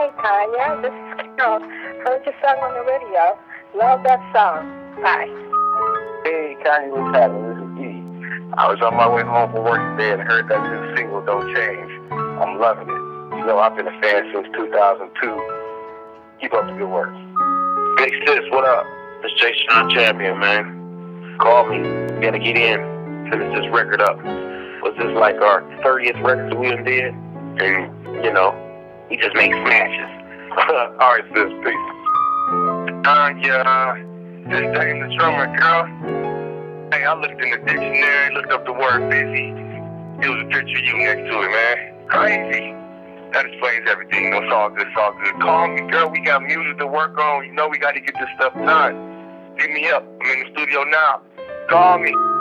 Hey, Tanya, this is Carol. Heard your song on the radio. Love that song. Bye. Hey, Kanye, what's happening? This is E. I was on my way home from work today and heard that new single, Don't Change. I'm loving it. You know, I've been a fan since 2002. Keep up the good work. Big sis, what up? It's Jay Sean Champion, man. Call me. Gotta get in. Finish this record up. Was this like our 30th record that we done did? And, you know, we just make smashes. All right, sis, peace. This Dame the drummer, girl. Hey, I looked in the dictionary, looked up the word busy. It was a picture of you next to it, man. Crazy. That explains everything. No, it's all good, it's all good. Call me, girl. We got music to work on. You know we got to get this stuff done. Hit me up. I'm in the studio now. Call me.